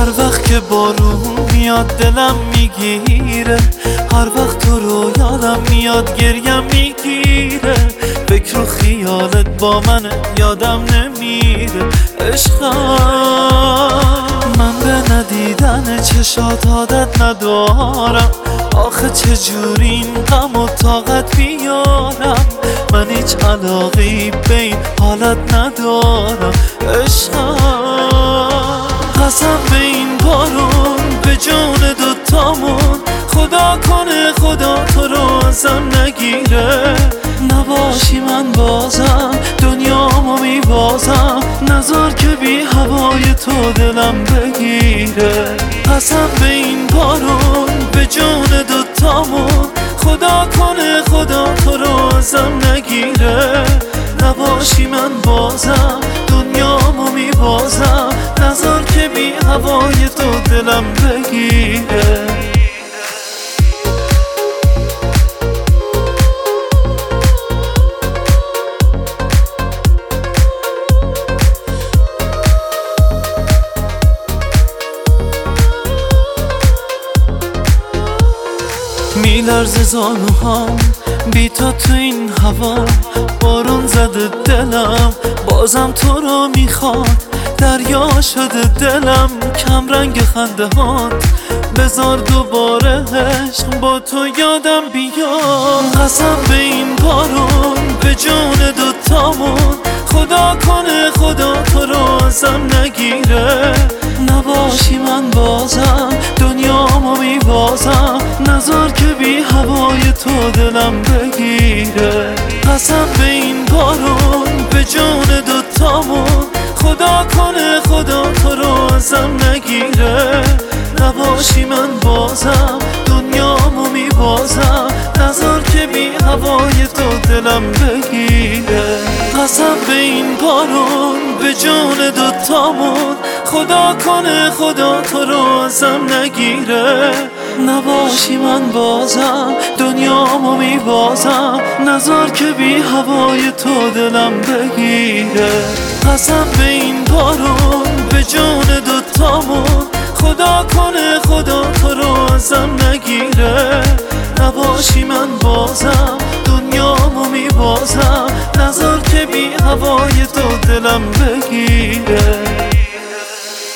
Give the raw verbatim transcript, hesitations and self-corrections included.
هر وقت که بارون میاد دلم میگیره، هر وقت تو رو یادم میاد گریم میگیره. فکر و خیالت با منه یادم نمیره. عشقم من به ندیدن چشات عادت ندارم، آخه چجوری این غم و طاقت بیارم. من هیچ علاقی به این حالت ندارم. عشقم قسم به این بارون به جون دوتامون، خدا کنه خدا تو رو ازم نگیره. نباشی من بازم دنیامو میبازم، نذار که بی هوای تو دلم بگیره. قسم به این بارون به جون دوتامون، خدا کنه خدا تو رو ازم نگیره. نباشی من بازم دنیامو میبازم، نذار که بی هوای تو دلم بگیره. میلرزه زانوهام بی تو تو این هوا، بارون زده دلم بازم تو رو میخواد. دریا شده دلم کم رنگ خنده هات، بذار دوباره عشق با تو یادم بیاد. قسم به این بارون به جون دوتامون، خدا کنه خدا تو رو ازم نگیره. نباشی من بازم دنیامو میبازم، نذار که بی هوای تو دلم بگیره. قسم به این بارون به جون دوتامون، خدا کنه خدا تو رو ازم نگیره. نباشی من بازم دنیامو میبازم، نذار که بی هوای تو دلم بگیره. قسم به این بارون به جون دوتامون، خدا کنه خدا تو رو ازم نگیره. نباشی من بازم دنیامو میبازم، نذار که بی هوای تو دلم بگیره. قسم به این بارون به جون دوتامون، خدا کنه خدا تو رو ازم نگیره. نباشی من بازم دنیامو میبازم، نذار که بی هوای تو دلم بگیره.